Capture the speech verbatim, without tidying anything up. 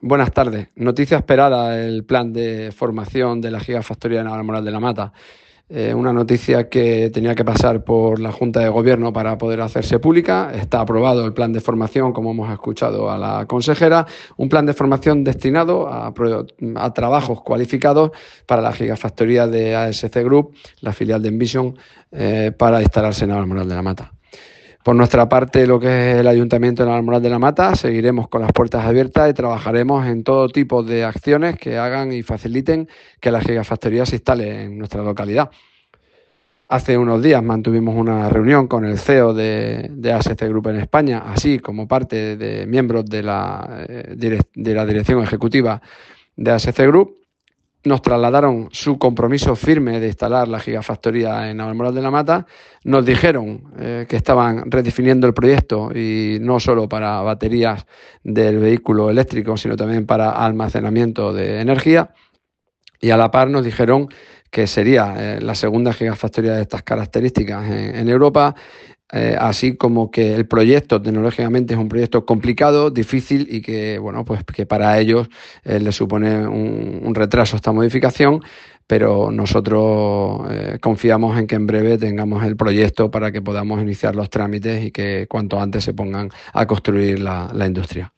Buenas tardes. Noticia esperada el plan de formación de la Gigafactoría de Navalmoral de la Mata. Eh, una noticia que tenía que pasar por la Junta de Gobierno para poder hacerse pública. Está aprobado el plan de formación, como hemos escuchado a la consejera, un plan de formación destinado a, a trabajos cualificados para la Gigafactoría de A S C Group, la filial de Envision, eh, para instalarse en Navalmoral de la Mata. Por nuestra parte, lo que es el Ayuntamiento de Navalmoral de la Mata, seguiremos con las puertas abiertas y trabajaremos en todo tipo de acciones que hagan y faciliten que la gigafactoría se instale en nuestra localidad. Hace unos días mantuvimos una reunión con el C E O de, de A S C Group en España, así como parte de miembros de la, de la dirección ejecutiva de A S C Group. Nos trasladaron su compromiso firme de instalar la gigafactoría en Navalmoral de la Mata. Nos dijeron eh, que estaban redefiniendo el proyecto y no solo para baterías del vehículo eléctrico, sino también para almacenamiento de energía. Y a la par nos dijeron que sería eh, la segunda gigafactoría de estas características en, en Europa. Eh, así como que el proyecto tecnológicamente es un proyecto complicado, difícil y que, bueno, pues que para ellos eh, les supone un, un retraso esta modificación, pero nosotros eh, confiamos en que en breve tengamos el proyecto para que podamos iniciar los trámites y que cuanto antes se pongan a construir la, la industria.